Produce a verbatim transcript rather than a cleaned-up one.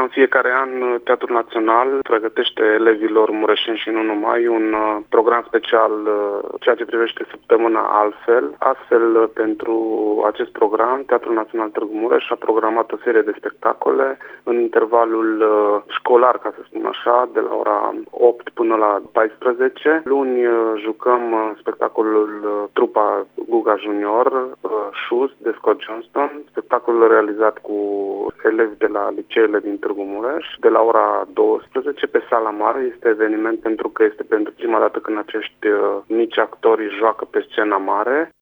În fiecare an, Teatrul Național pregătește elevilor mureșeni și nu numai un program special, ceea ce privește săptămâna altfel. Astfel, pentru acest program, Teatrul Național Târgu Mureș a programat o serie de spectacole în intervalul școlar, ca să spun așa, de la ora opt până la paisprezece. Luni jucăm spectacolul trupa Guga Junior, Shoes de Scott Johnston, spectacolul realizat cu elevi de la liceele din Târgu Mureș, de la ora douăsprezece pe Sala Mare. Este eveniment pentru că este pentru prima dată când acești mici actori joacă pe scena mare.